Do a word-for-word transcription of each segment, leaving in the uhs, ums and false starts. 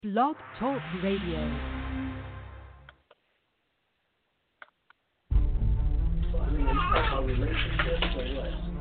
Blog Talk Radio. I mean, are you talking about relationships or what?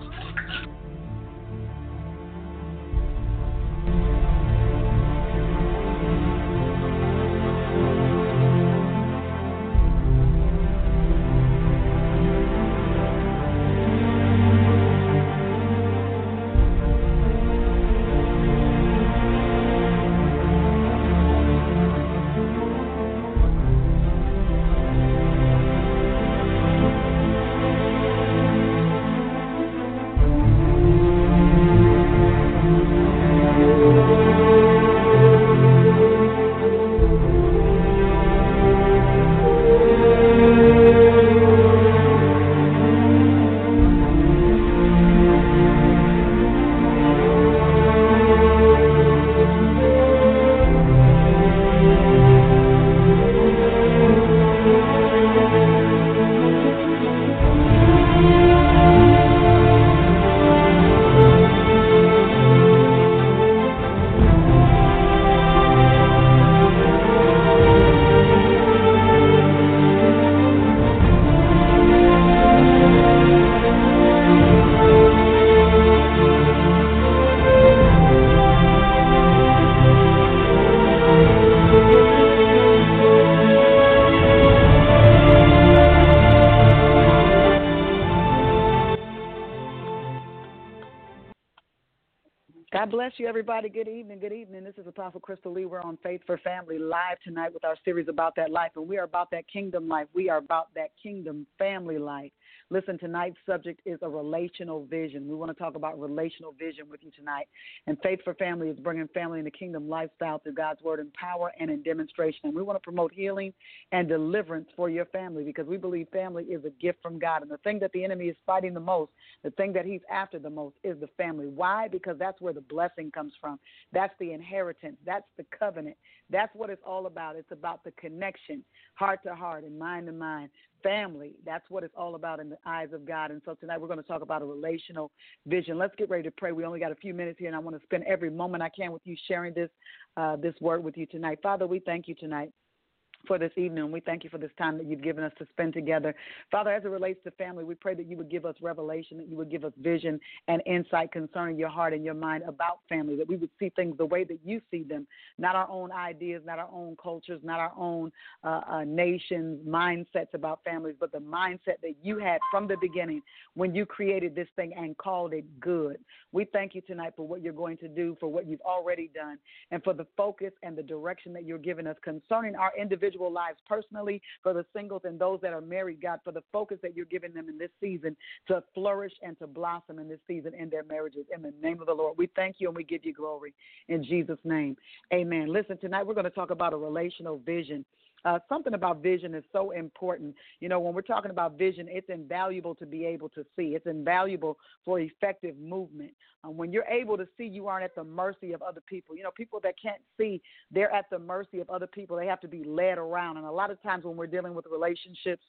God bless you, everybody. Good evening. Good evening. This is Apostle Crystal Lee. We're on Faith for Family live tonight with our series about that life, and we are about that kingdom life. We are about that kingdom family life. Listen, tonight's subject is a relational vision. We want to talk about relational vision with you tonight. And Faith for Family is bringing family in the kingdom lifestyle through God's word in power and in demonstration. And we want to promote healing and deliverance for your family because we believe family is a gift from God. And the thing that the enemy is fighting the most, the thing that he's after the most is the family. Why? Because that's where the blessing comes from. That's the inheritance. That's the covenant. That's what it's all about. It's about the connection, heart to heart and mind to mind. Family, that's what it's all about in the eyes of God. And so tonight we're going to talk about a relational vision. Let's get ready to pray. We only got a few minutes here, and I want to spend every moment I can with you sharing this, uh, this word with you tonight. Father, we thank you tonight for this evening. We thank you for this time that you've given us to spend together. Father, as it relates to family, we pray that you would give us revelation, that you would give us vision and insight concerning your heart and your mind about family, that we would see things the way that you see them, not our own ideas, not our own cultures, not our own uh, uh, nations' mindsets about families, but the mindset that you had from the beginning when you created this thing and called it good. We thank you tonight for what you're going to do, for what you've already done, and for the focus and the direction that you're giving us concerning our individual lives personally, for the singles and those that are married, God, for the focus that you're giving them in this season to flourish and to blossom in this season in their marriages. In the name of the Lord, we thank you and we give you glory in Jesus' name. Amen. Listen, tonight we're going to talk about a relational vision. Uh, something about vision is so important. You know, when we're talking about vision, it's invaluable to be able to see. It's invaluable for effective movement. Uh, when you're able to see, you aren't at the mercy of other people. You know, people that can't see, they're at the mercy of other people. They have to be led around. And a lot of times when we're dealing with relationships,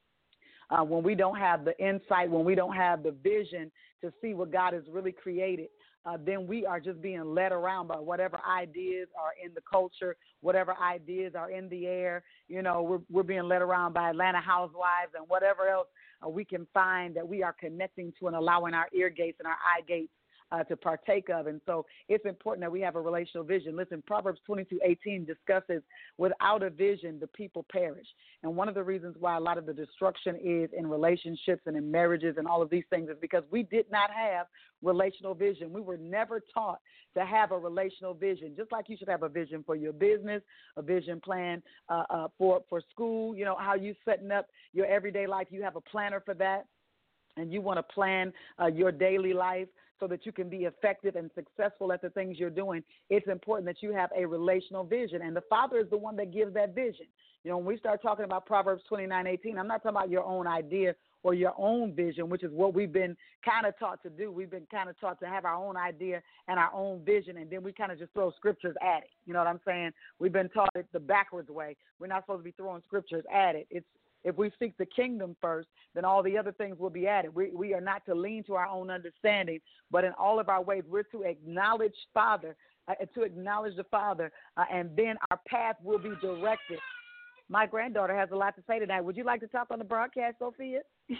uh, when we don't have the insight, when we don't have the vision to see what God has really created, Uh, then we are just being led around by whatever ideas are in the culture, whatever ideas are in the air. You know, we're, we're being led around by Atlanta housewives and whatever else uh, we can find that we are connecting to and allowing our ear gates and our eye gates Uh, to partake of. And so it's important that we have a relational vision. Listen, Proverbs twenty-two eighteen discusses without a vision, the people perish. And one of the reasons why a lot of the destruction is in relationships and in marriages and all of these things is because we did not have relational vision. We were never taught to have a relational vision, just like you should have a vision for your business, a vision plan uh, uh, for, for school, you know, how you setting up your everyday life. You have a planner for that, and you want to plan uh, your daily life so that you can be effective and successful at the things you're doing. It's important that you have a relational vision, and the Father is the one that gives that vision. You know, when we start talking about Proverbs twenty-nine eighteen, I'm not talking about your own idea or your own vision, which is what we've been kind of taught to do. We've been kind of taught to have our own idea and our own vision, and then we kind of just throw scriptures at it. You know what I'm saying? We've been taught it the backwards way. We're not supposed to be throwing scriptures at it. It's If we seek the kingdom first, then all the other things will be added. We, we are not to lean to our own understanding, but in all of our ways, we're to acknowledge, Father, uh, to acknowledge the Father, uh, and then our path will be directed. My granddaughter has a lot to say tonight. Would you like to talk on the broadcast, Sophia?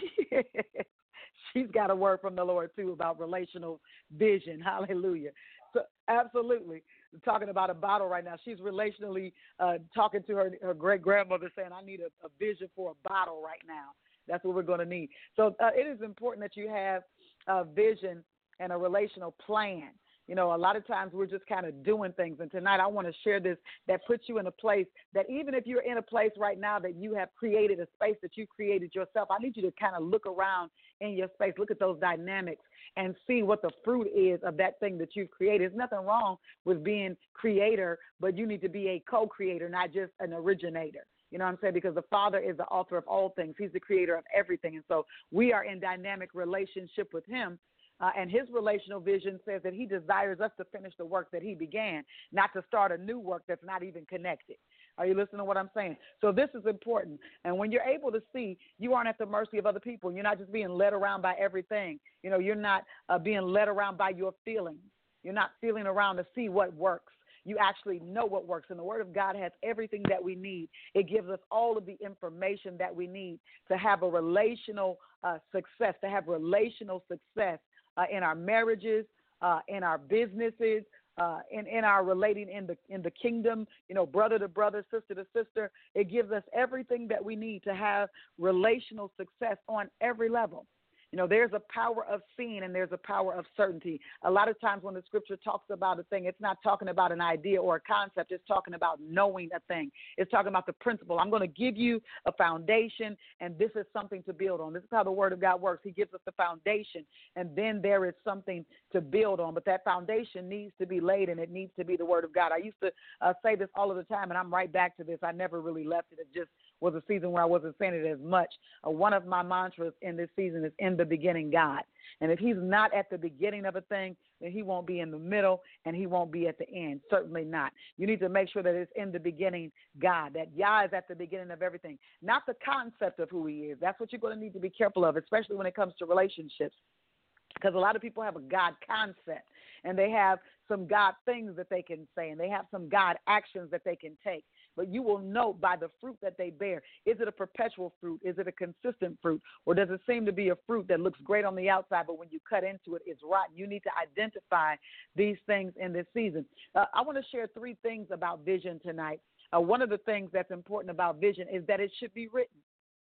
She's got a word from the Lord, too, about relational vision. Hallelujah. So, absolutely. Talking about a bottle right now. She's relationally uh, talking to her, her great-grandmother saying, I need a, a vision for a bottle right now. That's what we're going to need. So uh, it is important that you have a vision and a relational plan. You know, a lot of times we're just kind of doing things. And tonight I want to share this that puts you in a place that even if you're in a place right now that you have created a space that you created yourself, I need you to kind of look around in your space, look at those dynamics and see what the fruit is of that thing that you've created. There's nothing wrong with being creator, but you need to be a co-creator, not just an originator. You know what I'm saying? Because the Father is the author of all things. He's the creator of everything. And so we are in dynamic relationship with him. Uh, and his relational vision says that he desires us to finish the work that he began, not to start a new work that's not even connected. Are you listening to what I'm saying? So this is important. And when you're able to see, you aren't at the mercy of other people. You're not just being led around by everything. You know, you're not uh, being led around by your feelings. You're not feeling around to see what works. You actually know what works. And the Word of God has everything that we need. It gives us all of the information that we need to have a relational uh, success, to have relational success uh, in our marriages, uh, in our businesses, uh, in, in our relating in the in the kingdom, you know, brother to brother, sister to sister. It gives us everything that we need to have relational success on every level. You know, there's a power of seeing and there's a power of certainty. A lot of times when the scripture talks about a thing, it's not talking about an idea or a concept. It's talking about knowing a thing. It's talking about the principle. I'm going to give you a foundation, and this is something to build on. This is how the Word of God works. He gives us the foundation, and then there is something to build on. But that foundation needs to be laid, and it needs to be the Word of God. I used to uh, say this all of the time, and I'm right back to this. I never really left it. It just was a season where I wasn't saying it as much. Uh, one of my mantras in this season is in the beginning, God. And if he's not at the beginning of a thing, then he won't be in the middle and he won't be at the end. Certainly not. You need to make sure that it's in the beginning, God, that Yah is at the beginning of everything, not the concept of who he is. That's what you're going to need to be careful of, especially when it comes to relationships. Because a lot of people have a God concept, and they have some God things that they can say, and they have some God actions that they can take. But you will know by the fruit that they bear. Is it a perpetual fruit? Is it a consistent fruit? Or does it seem to be a fruit that looks great on the outside, but when you cut into it, it's rotten? You need to identify these things in this season. Uh, I want to share three things about vision tonight. Uh, one of the things that's important about vision is that it should be written.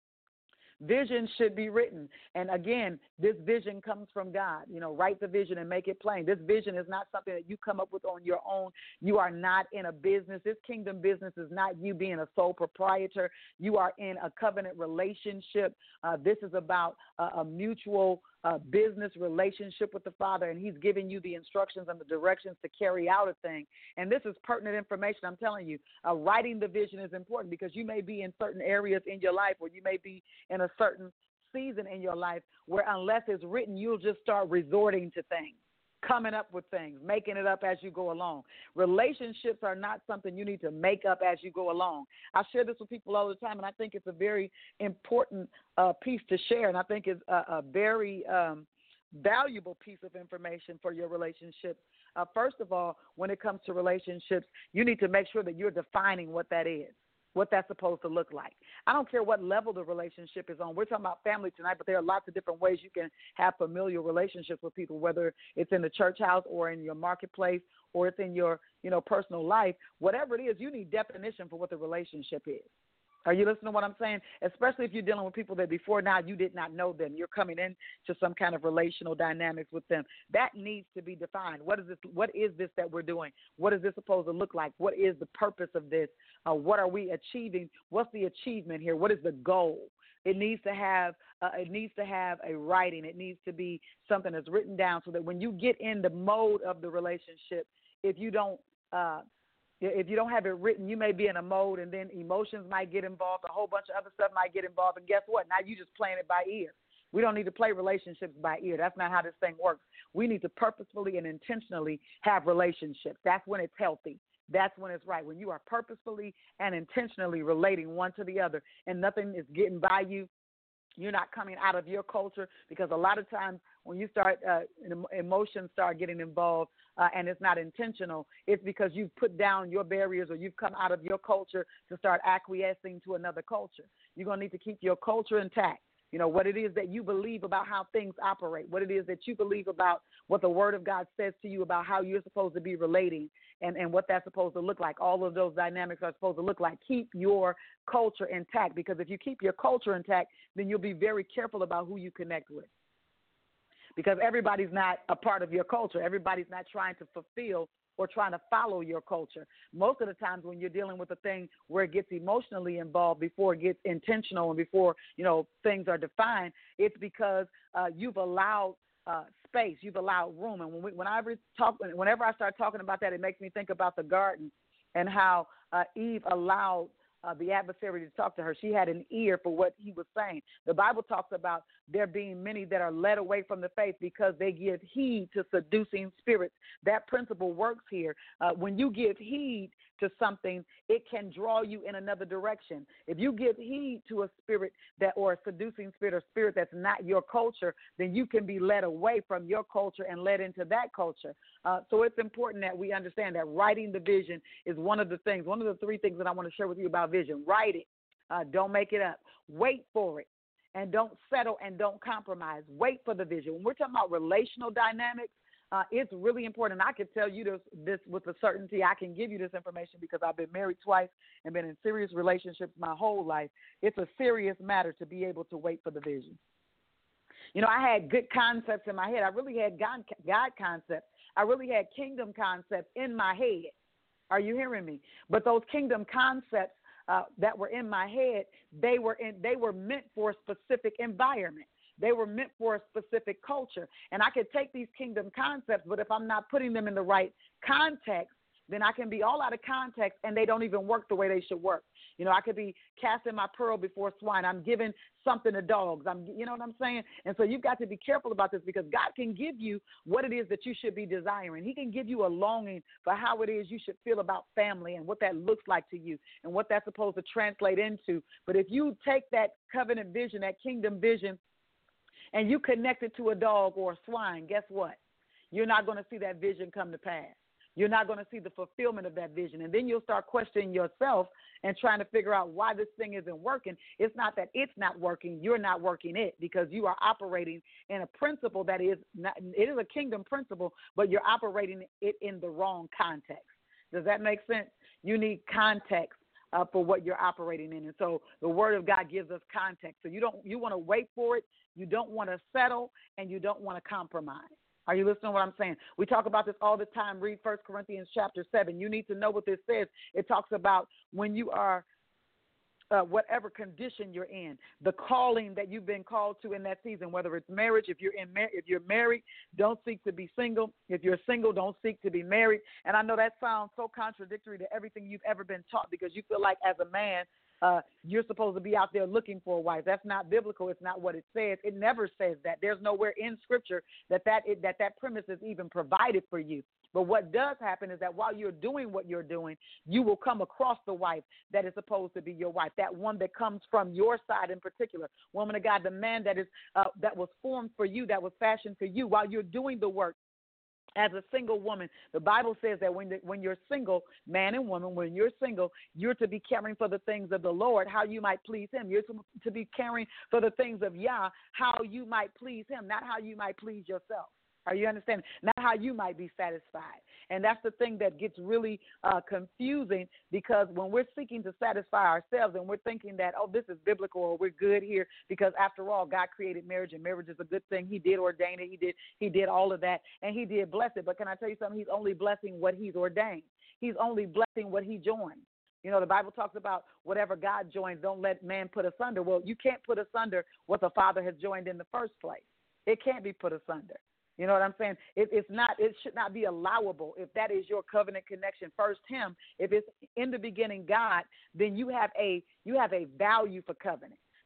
Vision should be written. And again, this vision comes from God. You know, write the vision and make it plain. This vision is not something that you come up with on your own. You are not in a business. This kingdom business is not you being a sole proprietor. You are in a covenant relationship. Uh, this is about uh, a mutual uh, business relationship with the Father, and he's giving you the instructions and the directions to carry out a thing. And this is pertinent information. I'm telling you, uh, writing the vision is important because you may be in certain areas in your life, or you may be in a certain season in your life where unless it's written, you'll just start resorting to things, coming up with things, making it up as you go along. Relationships are not something you need to make up as you go along. I share this with people all the time, and I think it's a very important uh, piece to share, and I think it's a, a very um, valuable piece of information for your relationships. Uh, first of all, when it comes to relationships, you need to make sure that you're defining what that is, what that's supposed to look like. I don't care what level the relationship is on. We're talking about family tonight, but there are lots of different ways you can have familial relationships with people, whether it's in the church house or in your marketplace or it's in your, you know, personal life. Whatever it is, you need definition for what the relationship is. Are you listening to what I'm saying? Especially if you're dealing with people that before now you did not know them. You're coming into some kind of relational dynamics with them. That needs to be defined. What is this? What is this that we're doing? What is this supposed to look like? What is the purpose of this? Uh, what are we achieving? What's the achievement here? What is the goal? It needs to have uh, it needs to have a writing. It needs to be something that's written down so that when you get in the mode of the relationship, if you don't uh, If you don't have it written, you may be in a mode, and then emotions might get involved. A whole bunch of other stuff might get involved. And guess what? Now you're just playing it by ear. We don't need to play relationships by ear. That's not how this thing works. We need to purposefully and intentionally have relationships. That's when it's healthy. That's when it's right. When you are purposefully and intentionally relating one to the other, and nothing is getting by you. You're not coming out of your culture, because a lot of times when you start, uh, emotions start getting involved, uh, and it's not intentional, it's because you've put down your barriers or you've come out of your culture to start acquiescing to another culture. You're going to need to keep your culture intact. You know, what it is that you believe about how things operate, what it is that you believe about what the Word of God says to you about how you're supposed to be relating and, and what that's supposed to look like. All of those dynamics are supposed to look like. Keep your culture intact, because if you keep your culture intact, then you'll be very careful about who you connect with, because everybody's not a part of your culture. Everybody's not trying to fulfill or trying to follow your culture. Most of the times when you're dealing with a thing where it gets emotionally involved before it gets intentional and before, you know, things are defined, it's because uh, you've allowed uh, space, you've allowed room. And when we, when I talk, whenever I start talking about that, it makes me think about the garden and how uh, Eve allowed Uh, the adversary to talk to her. She had an ear for what he was saying. The Bible talks about there being many that are led away from the faith because they give heed to seducing spirits. That principle works here. Uh, when you give heed to something, it can draw you in another direction. If you give heed to a spirit that, or a seducing spirit or spirit that's not your culture, then you can be led away from your culture and led into that culture. Uh, so it's important that we understand that writing the vision is one of the things, one of the three things that I want to share with you about vision. Write it. Uh, don't make it up. Wait for it. And don't settle and don't compromise. Wait for the vision. When we're talking about relational dynamics, uh, it's really important. I can tell you this, this with a certainty. I can give you this information because I've been married twice and been in serious relationships my whole life. It's a serious matter to be able to wait for the vision. You know, I had good concepts in my head. I really had God, God concepts. I really had kingdom concepts in my head. Are you hearing me? But those kingdom concepts uh, that were in my head, they were in, they were meant for a specific environment. They were meant for a specific culture. And I could take these kingdom concepts, but if I'm not putting them in the right context, then I can be all out of context and they don't even work the way they should work. You know, I could be casting my pearl before swine. I'm giving something to dogs. I'm, you know what I'm saying? And so you've got to be careful about this, because God can give you what it is that you should be desiring. He can give you a longing for how it is you should feel about family and what that looks like to you and what that's supposed to translate into. But if you take that covenant vision, that kingdom vision, and you connect it to a dog or a swine, guess what? You're not going to see that vision come to pass. You're not going to see the fulfillment of that vision. And then you'll start questioning yourself and trying to figure out why this thing isn't working. It's not that it's not working. You're not working it, because you are operating in a principle that is not, it is a kingdom principle, but you're operating it in the wrong context. Does that make sense? You need context uh, for what you're operating in. And so the Word of God gives us context. So you don't, you want to wait for it. You don't want to settle, and you don't want to compromise. Are you listening to what I'm saying? We talk about this all the time. Read First Corinthians chapter seven. You need to know what this says. It talks about when you are, uh, whatever condition you're in, the calling that you've been called to in that season, whether it's marriage. If you're in, mar- if you're married, don't seek to be single. If you're single, don't seek to be married. And I know that sounds so contradictory to everything you've ever been taught, because you feel like as a man, Uh, you're supposed to be out there looking for a wife. That's not biblical. It's not what it says. It never says that. There's nowhere in Scripture that that, it, that that premise is even provided for you. But what does happen is that while you're doing what you're doing, you will come across the wife that is supposed to be your wife, that one that comes from your side in particular. Woman of God, the man that is uh, that was formed for you, that was fashioned for you while you're doing the work. As a single woman, the Bible says that when the, when you're single, man and woman, when you're single, you're to be caring for the things of the Lord, how you might please him. You're to, to be caring for the things of Yah, how you might please him, not how you might please yourself. Are you understanding? Not how you might be satisfied. And that's the thing that gets really uh, confusing, because when we're seeking to satisfy ourselves and we're thinking that, oh, this is biblical or we're good here, because after all, God created marriage and marriage is a good thing. He did ordain it. He did, he did all of that, and he did bless it. But can I tell you something? He's only blessing what he's ordained. He's only blessing what he joined. You know, the Bible talks about whatever God joins, don't let man put asunder. Well, you can't put asunder what the Father has joined in the first place. It can't be put asunder. You know what I'm saying? It, it's not. It should not be allowable if that is your covenant connection. First, Him. If it's in the beginning, God, then you have a you have a value for covenant.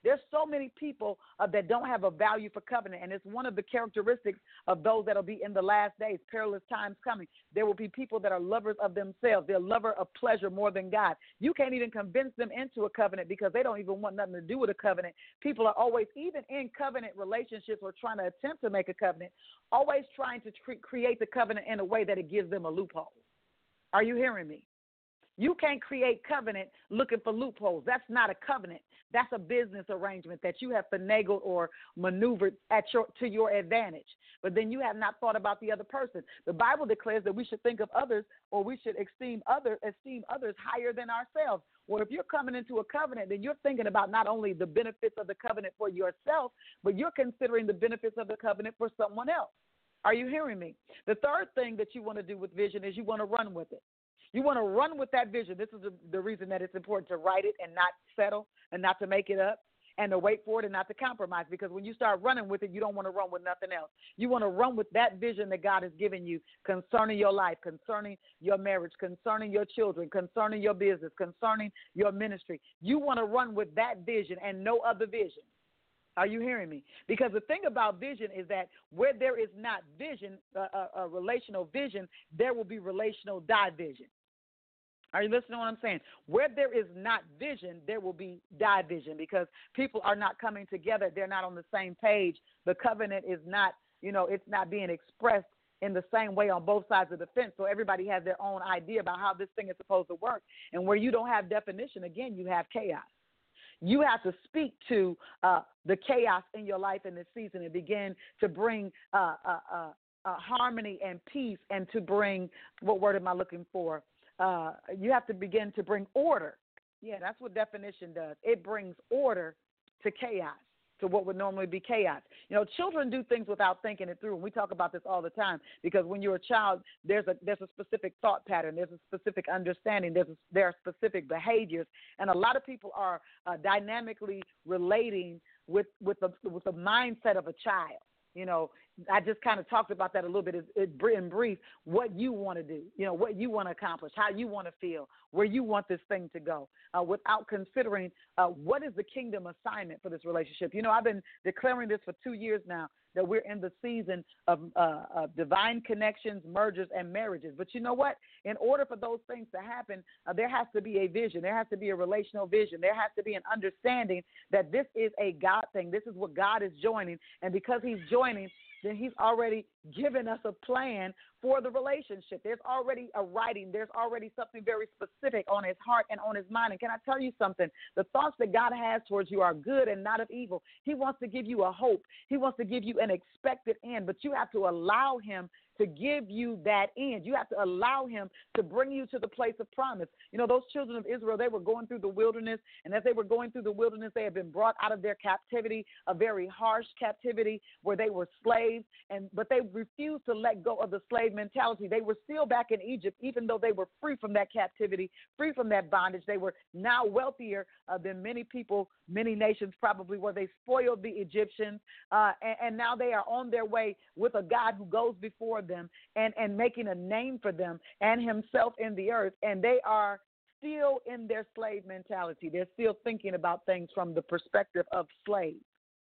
There's so many people uh, that don't have a value for covenant, and it's one of the characteristics of those that will be in the last days, perilous times coming. There will be people that are lovers of themselves. They're lover of pleasure more than God. You can't even convince them into a covenant because they don't even want nothing to do with a covenant. People are always, even in covenant relationships or trying to attempt to make a covenant, always trying to cre- create the covenant in a way that it gives them a loophole. Are you hearing me? You can't create covenant looking for loopholes. That's not a covenant. That's a business arrangement that you have finagled or maneuvered at your, to your advantage. But then you have not thought about the other person. The Bible declares that we should think of others, or we should esteem other, esteem others higher than ourselves. Well, if you're coming into a covenant, then you're thinking about not only the benefits of the covenant for yourself, but you're considering the benefits of the covenant for someone else. Are you hearing me? The third thing that you want to do with vision is you want to run with it. You want to run with that vision. This is the, the reason that it's important to write it and not settle and not to make it up and to wait for it and not to compromise, because when you start running with it, you don't want to run with nothing else. You want to run with that vision that God has given you concerning your life, concerning your marriage, concerning your children, concerning your business, concerning your ministry. You want to run with that vision and no other vision. Are you hearing me? Because the thing about vision is that where there is not vision, uh, uh, uh, relational vision, there will be relational division. Are you listening to what I'm saying? Where there is not vision, there will be division, because people are not coming together. They're not on the same page. The covenant is not, you know, it's not being expressed in the same way on both sides of the fence. So everybody has their own idea about how this thing is supposed to work. And where you don't have definition, again, you have chaos. You have to speak to uh, the chaos in your life in this season and begin to bring uh, uh, uh, uh, harmony and peace, and to bring, what word am I looking for? Uh, you have to begin to bring order. Yeah, that's what definition does. It brings order to chaos, to what would normally be chaos. You know, children do things without thinking it through, and we talk about this all the time, because when you're a child, there's a there's a specific thought pattern, there's a specific understanding, there's a, there are specific behaviors, and a lot of people are uh, dynamically relating with with the with the mindset of a child. You know, I just kind of talked about that a little bit in brief, what you want to do, you know, what you want to accomplish, how you want to feel, where you want this thing to go, uh, without considering uh, what is the kingdom assignment for this relationship. You know, I've been declaring this for two years now, that we're in the season of, uh, of divine connections, mergers, and marriages. But you know what? In order for those things to happen, uh, there has to be a vision. There has to be a relational vision. There has to be an understanding that this is a God thing. This is what God is joining. And because he's joining, then he's already given us a plan for the relationship. There's already a writing. There's already something very specific on his heart and on his mind. And can I tell you something? The thoughts that God has towards you are good and not of evil. He wants to give you a hope. He wants to give you an expected end, but you have to allow him to give you that end. You have to allow him to bring you to the place of promise. You know, those children of Israel, they were going through the wilderness, and as they were going through the wilderness, they had been brought out of their captivity, a very harsh captivity where they were slaves, and but they refused to let go of the slave mentality. They were still back in Egypt, even though they were free from that captivity, free from that bondage. They were now wealthier uh, than many people, many nations probably, where they spoiled the Egyptians, uh, and, and now they are on their way with a God who goes before them and, and making a name for them and himself in the earth. And they are still in their slave mentality. They're still thinking about things from the perspective of slaves.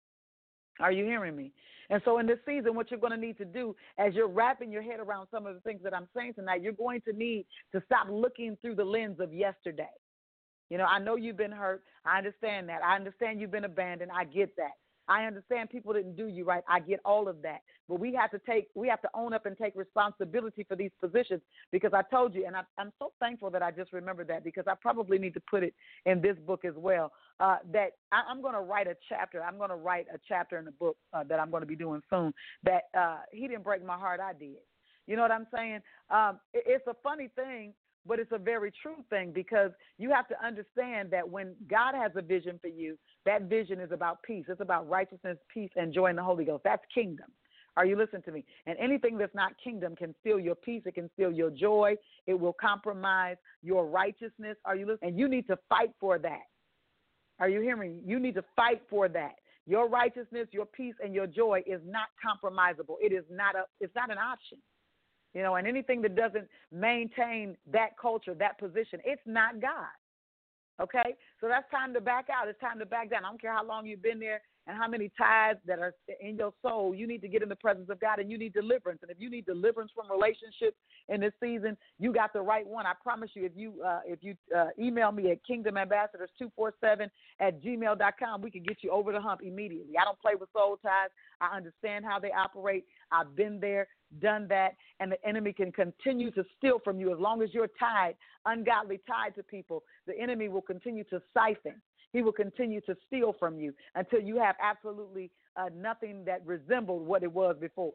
Are you hearing me? And so in this season, what you're going to need to do as you're wrapping your head around some of the things that I'm saying tonight, you're going to need to stop looking through the lens of yesterday. You know, I know you've been hurt. I understand that. I understand you've been abandoned. I get that. I understand people didn't do you right. I get all of that. But we have to take, we have to own up and take responsibility for these positions, because I told you, and I, I'm so thankful that I just remembered that, because I probably need to put it in this book as well, uh, that I, I'm going to write a chapter. I'm going to write a chapter in the book uh, that I'm going to be doing soon, that uh, he didn't break my heart, I did. You know what I'm saying? Um, it, it's a funny thing, but it's a very true thing, because you have to understand that when God has a vision for you, that vision is about peace. It's about righteousness, peace, and joy in the Holy Ghost. That's kingdom. Are you listening to me? And anything that's not kingdom can steal your peace. It can steal your joy. It will compromise your righteousness. Are you listening? And you need to fight for that. Are you hearing me? You need to fight for that. Your righteousness, your peace, and your joy is not compromisable. It is not a. It's not an option. You know, and anything that doesn't maintain that culture, that position, it's not God. Okay? So that's time to back out. It's time to back down. I don't care how long you've been there and how many ties that are in your soul. You need to get in the presence of God, and you need deliverance. And if you need deliverance from relationships in this season, you got the right one. I promise you, if you uh, if you uh, email me at kingdom ambassadors two four seven at gmail dot com, we can get you over the hump immediately. I don't play with soul ties. I understand how they operate. I've been there, done that, and the enemy can continue to steal from you. As long as you're tied, ungodly tied to people, the enemy will continue to siphon. He will continue to steal from you until you have absolutely uh, nothing that resembled what it was before.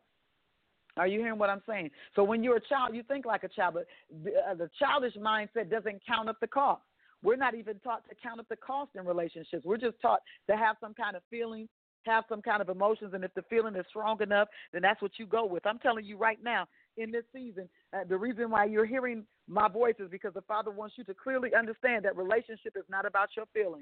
Are you hearing what I'm saying? So when you're a child, you think like a child, but the, uh, the childish mindset doesn't count up the cost. We're not even taught to count up the cost in relationships. We're just taught to have some kind of feeling, have some kind of emotions, and if the feeling is strong enough, then that's what you go with. I'm telling you right now, in this season, uh, the reason why you're hearing my voice is because the Father wants you to clearly understand that relationship is not about your feelings.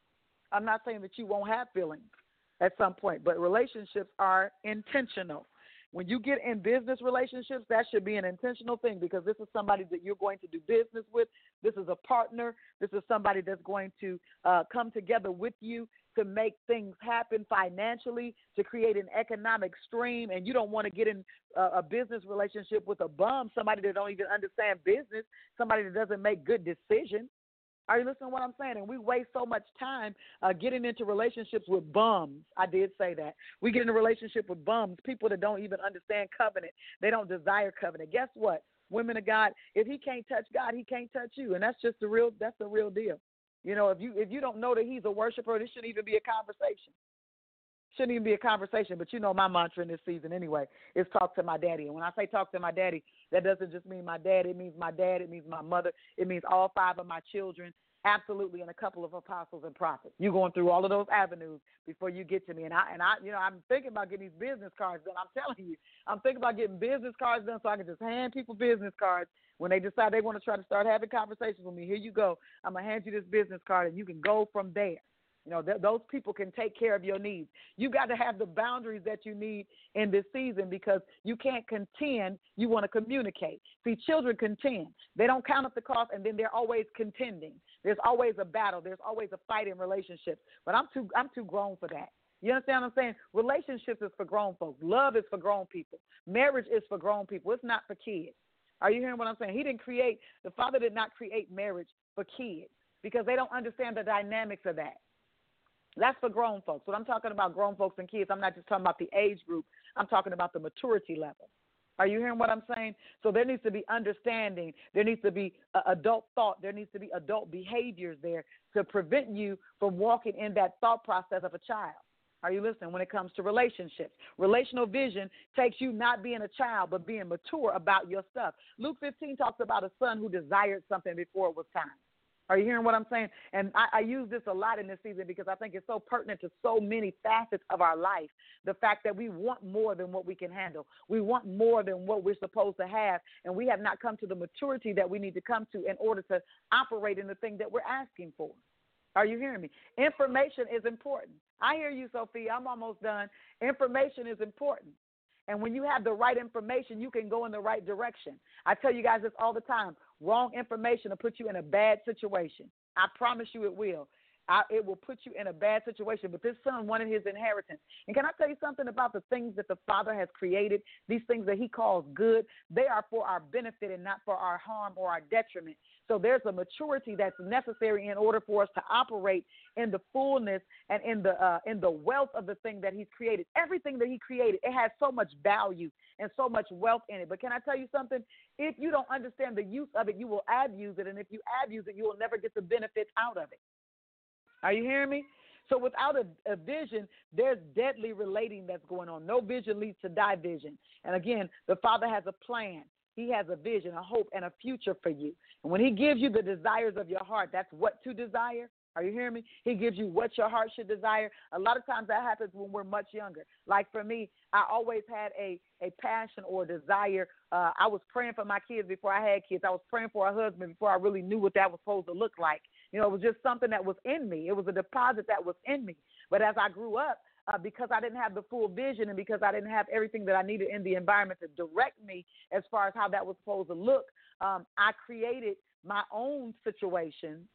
I'm not saying that you won't have feelings at some point, but relationships are intentional. When you get in business relationships, that should be an intentional thing because this is somebody that you're going to do business with. This is a partner. This is somebody that's going to uh, come together with you to make things happen financially, to create an economic stream. And you don't want to get in uh, a business relationship with a bum, somebody that don't even understand business, somebody that doesn't make good decisions. Are you listening to what I'm saying? And we waste so much time uh, getting into relationships with bums. I did say that. We get in a relationship with bums, people that don't even understand covenant. They don't desire covenant. Guess what? Women of God, if he can't touch God, he can't touch you. And that's just the real, that's the real deal. You know, if you if you don't know that he's a worshiper, this shouldn't even be a conversation. Shouldn't even be a conversation, but you know my mantra in this season anyway is talk to my daddy. And when I say talk to my daddy, that doesn't just mean my dad. It means my dad. It means my mother. It means all five of my children, absolutely, and a couple of apostles and prophets. You're going through all of those avenues before you get to me. And I, and I, you know, I'm thinking about getting these business cards done. I'm telling you, I'm thinking about getting business cards done so I can just hand people business cards when they decide they want to try to start having conversations with me. Here you go. I'm going to hand you this business card, and you can go from there. You know, th- those people can take care of your needs. You got to have the boundaries that you need in this season because you can't contend. You want to communicate. See, children contend. They don't count up the cost, and then they're always contending. There's always a battle. There's always a fight in relationships. But I'm too, I'm too grown for that. You understand what I'm saying? Relationships is for grown folks. Love is for grown people. Marriage is for grown people. It's not for kids. Are you hearing what I'm saying? He didn't create, the Father did not create marriage for kids because they don't understand the dynamics of that. That's for grown folks. When I'm talking about grown folks and kids, I'm not just talking about the age group. I'm talking about the maturity level. Are you hearing what I'm saying? So there needs to be understanding. There needs to be uh, adult thought. There needs to be adult behaviors there to prevent you from walking in that thought process of a child. Are you listening? When it comes to relationships, relational vision takes you not being a child, but being mature about your stuff. Luke fifteen talks about a son who desired something before it was time. Are you hearing what I'm saying? And I, I use this a lot in this season because I think it's so pertinent to so many facets of our life. The fact that we want more than what we can handle. We want more than what we're supposed to have. And we have not come to the maturity that we need to come to in order to operate in the thing that we're asking for. Are you hearing me? Information is important. I hear you, Sophia. I'm almost done. Information is important. And when you have the right information, you can go in the right direction. I tell you guys this all the time. Wrong information will put you in a bad situation. I promise you it will. I, it will put you in a bad situation. But this son wanted his inheritance. And can I tell you something about the things that the Father has created, these things that he calls good? They are for our benefit and not for our harm or our detriment. So there's a maturity that's necessary in order for us to operate in the fullness and in the uh, in the wealth of the thing that he's created. Everything that he created, it has so much value and so much wealth in it. But can I tell you something? If you don't understand the use of it, you will abuse it. And if you abuse it, you will never get the benefits out of it. Are you hearing me? So without a, a vision, there's deadly relating that's going on. No vision leads to division. And again, the Father has a plan. He has a vision, a hope, and a future for you. And when he gives you the desires of your heart, that's what to desire. Are you hearing me? He gives you what your heart should desire. A lot of times that happens when we're much younger. Like for me, I always had a, a passion or desire. Uh, I was praying for my kids before I had kids. I was praying for a husband before I really knew what that was supposed to look like. You know, it was just something that was in me. It was a deposit that was in me. But as I grew up, uh, because I didn't have the full vision and because I didn't have everything that I needed in the environment to direct me as far as how that was supposed to look, um, I created my own situation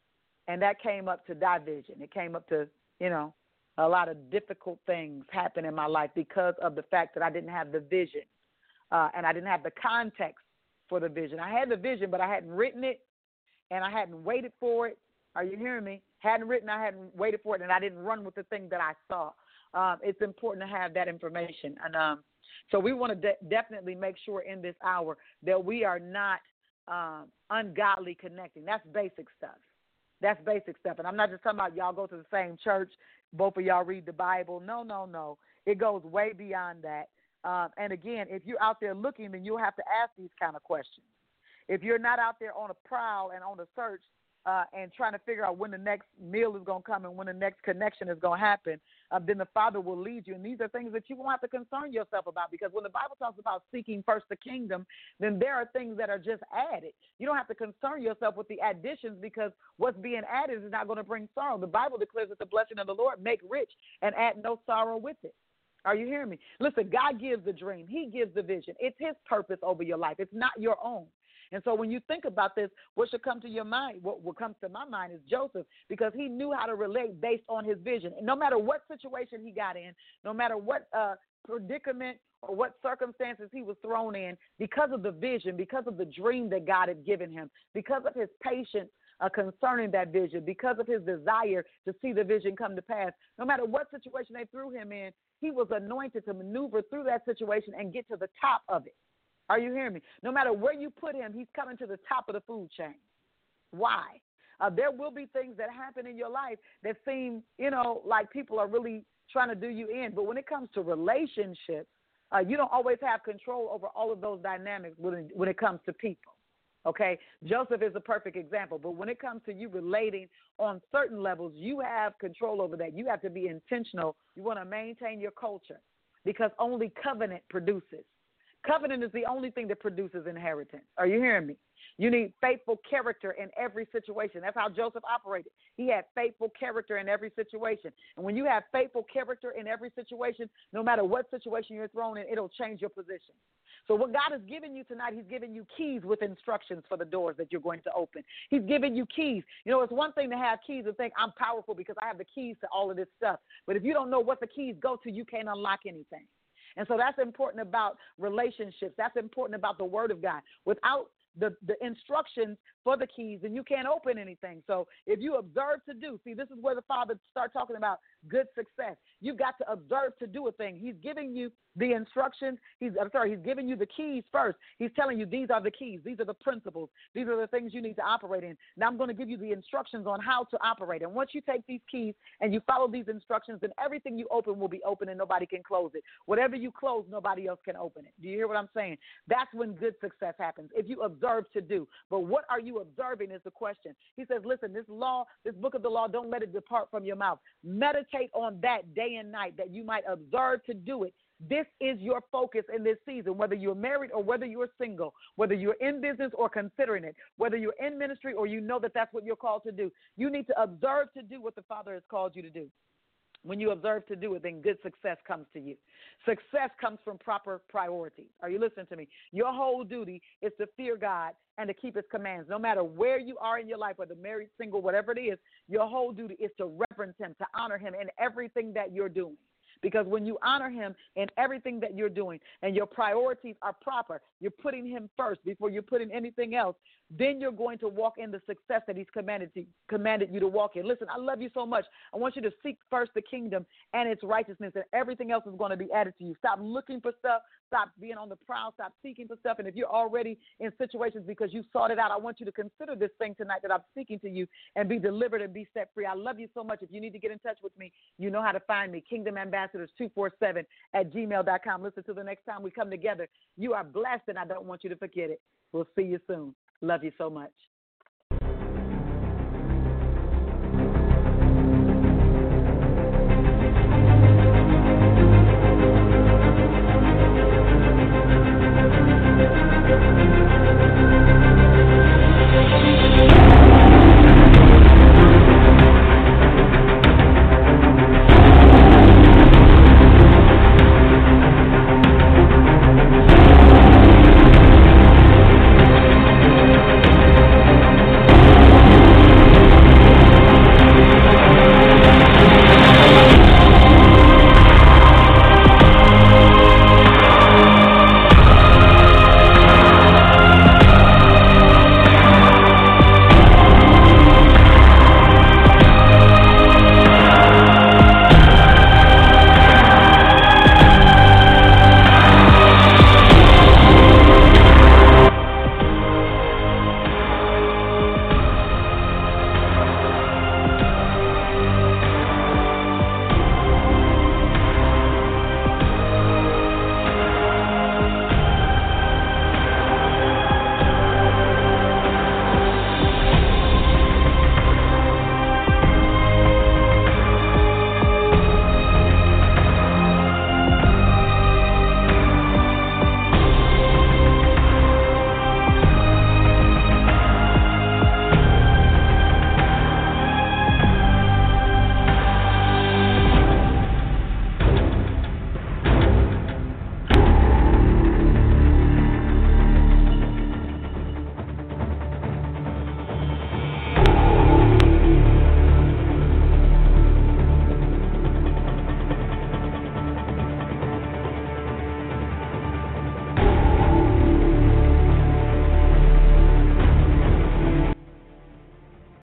and that came up to division. It came up to, you know, a lot of difficult things happen in my life because of the fact that I didn't have the vision uh, and I didn't have the context for the vision. I had the vision, but I hadn't written it and I hadn't waited for it. Are you hearing me? Hadn't written, I hadn't waited for it, and I didn't run with the thing that I saw. Um, it's important to have that information. And um, so we want to de- definitely make sure in this hour that we are not um, ungodly connecting. That's basic stuff. That's basic stuff. And I'm not just talking about y'all go to the same church, both of y'all read the Bible. No, no, no. It goes way beyond that. Um, and, again, if you're out there looking, then you'll have to ask these kind of questions. If you're not out there on a prowl and on a search uh, and trying to figure out when the next meal is going to come and when the next connection is going to happen, uh, then the Father will lead you. And these are things that you won't have to concern yourself about, because when the Bible talks about seeking first the kingdom, then there are things that are just added. You don't have to concern yourself with the additions, because what's being added is not going to bring sorrow. The Bible declares that the blessing of the Lord make rich and add no sorrow with it. Are you hearing me? Listen, God gives the dream. He gives the vision. It's his purpose over your life. It's not your own. And so when you think about this, what should come to your mind, what, what comes to my mind is Joseph, because he knew how to relate based on his vision. And no matter what situation he got in, no matter what uh, predicament or what circumstances he was thrown in, because of the vision, because of the dream that God had given him, because of his patience uh, concerning that vision, because of his desire to see the vision come to pass, no matter what situation they threw him in, he was anointed to maneuver through that situation and get to the top of it. Are you hearing me? No matter where you put him, he's coming to the top of the food chain. Why? Uh, there will be things that happen in your life that seem, you know, like people are really trying to do you in. But when it comes to relationships, uh, you don't always have control over all of those dynamics when, when it comes to people. Okay? Joseph is a perfect example. But when it comes to you relating on certain levels, you have control over that. You have to be intentional. You want to maintain your culture, because only covenant produces. Covenant is the only thing that produces inheritance. Are you hearing me? You need faithful character in every situation. That's how Joseph operated. He had faithful character in every situation. And when you have faithful character in every situation, no matter what situation you're thrown in, it'll change your position. So what God has given you tonight, he's given you keys with instructions for the doors that you're going to open. He's given you keys. You know, it's one thing to have keys and think, I'm powerful because I have the keys to all of this stuff. But if you don't know what the keys go to, you can't unlock anything. And so that's important about relationships. That's important about the Word of God. Without the, the instructions for the keys, then you can't open anything. So if you observe to do, see, this is where the Father starts talking about good success. You've got to observe to do a thing. He's giving you the instructions. He's, I'm sorry, he's giving you the keys first. He's telling you these are the keys. These are the principles. These are the things you need to operate in. Now I'm going to give you the instructions on how to operate. And once you take these keys and you follow these instructions, then everything you open will be open and nobody can close it. Whatever you close, nobody else can open it. Do you hear what I'm saying? That's when good success happens, if you observe to do. But what are you observing is the question. He says, listen, this law, this book of the law, don't let it depart from your mouth. Meditate on that day and night, that you might observe to do it. This is your focus in this season, whether you're married or whether you're single, whether you're in business or considering it, whether you're in ministry or you know that that's what you're called to do. You need to observe to do what the Father has called you to do. When you observe to do it, then good success comes to you. Success comes from proper priorities. Are you listening to me? Your whole duty is to fear God and to keep his commands. No matter where you are in your life, whether married, single, whatever it is, your whole duty is to reverence him, to honor him in everything that you're doing. Because when you honor him in everything that you're doing and your priorities are proper, you're putting him first before you're putting anything else, then you're going to walk in the success that he's commanded, to, commanded you to walk in. Listen, I love you so much. I want you to seek first the kingdom and its righteousness, and everything else is going to be added to you. Stop looking for stuff. Stop being on the prowl. Stop seeking for stuff. And if you're already in situations because you sought it out, I want you to consider this thing tonight that I'm speaking to you and be delivered and be set free. I love you so much. If you need to get in touch with me, you know how to find me. Kingdom Ambassadors two four seven at gmail dot com. Listen, to the next time we come together, you are blessed, and I don't want you to forget it. We'll see you soon. Love you so much.